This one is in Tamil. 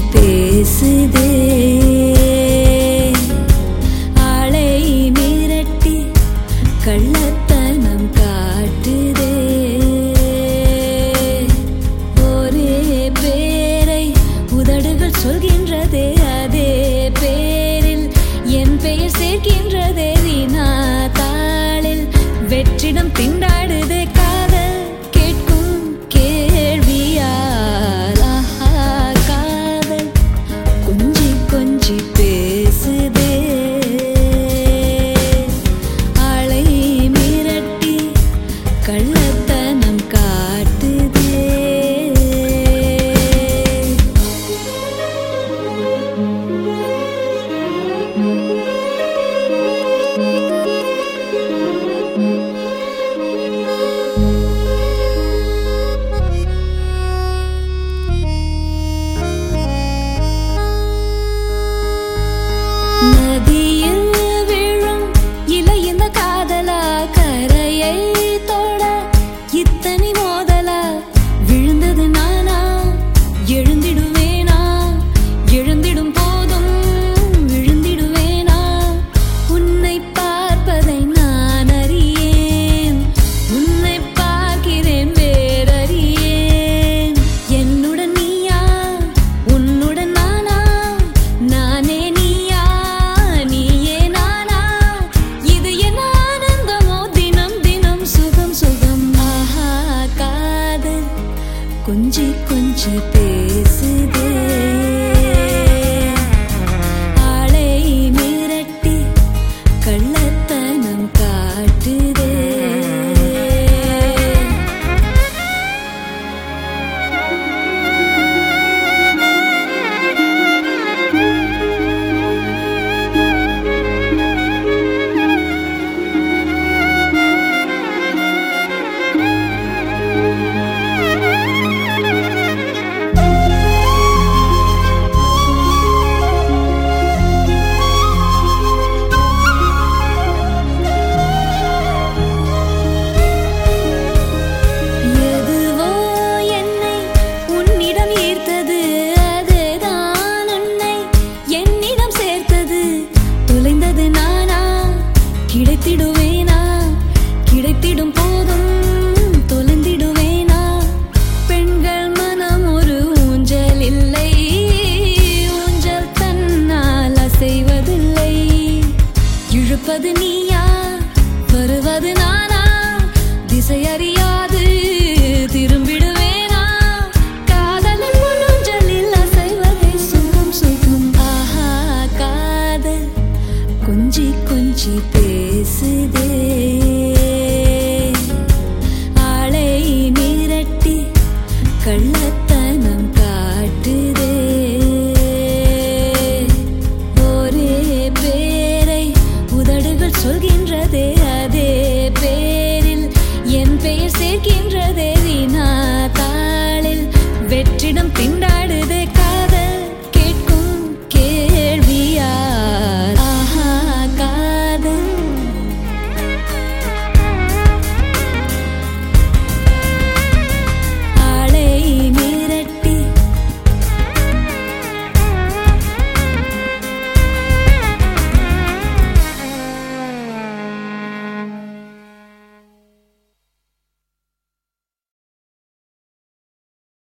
பேசுதே, ஆளை மிரட்டி கள்ளத்தனம் காட்டுதே. ஒரே பேரை உதடுகள் சொல்கின்றதே, அதே பேரில் என் பெயர் சேர்க்கின்றதே. வீணா தாளில் வெற்றிடம் திண்டாடுதே, காதல் கேட்கும் கேள்வியால். காதல் கொஞ்சி கொஞ்சி பேசுதே, ஆளை மிரட்டி கள்ளத்தனம் காட்டுதே. நதியில் விழும் இலை இந்த காதலா, கரையை தொட இத்தனை மோதலா. விழுந்தது நானா, எழுந்திடுவேனா, எழுந்திடும் போதும் விழுந்திடுவேனா. உன்னை பார்ப்பதை நான் அறியேன், உன்னை பார்க்கிறேன் வேறறியேன். என்னுடன் நீயா, உன்னுடன் நானா, நானே நீயா, நீயே நானா. இது என்ன ஆனந்தமோ, தினம் தினம் சுகம் சுகம். ஆஹா காதல் கொஞ்சி கொஞ்சி பேசுதே, ஆளை மிரட்டி கள்ளத்தனம் காட்டுதே. எதுவோ என்னை உன்னிடம் ஈர்த்தது, அதுதான் உன்னை என்னிடம் சேர்த்தது. தொலைந்தது நானா, கிடைத்திடுவேனா, கிடைத்திடும் போதும் தொலைந்திடுவேனா. பெண்கள் மனம் ஒரு ஊஞ்சல் இல்லை, ஊஞ்சல் தன்னால் அசைவதில்லை. இழுப்பது நீயா, வருவது நானா, திசை அறியாது திரும்பிடுவேனா. காதலின் ஊஞ்சலில் அசைவதே சுகம் சுகம். ஆஹா காதல் கொஞ்சி கொஞ்சி பேசுதே, ஆளை மிரட்டி கள்ளத்தனம் காட்டுதே. ஒரே பேரை உதடுகள் சொல்கின்றதே,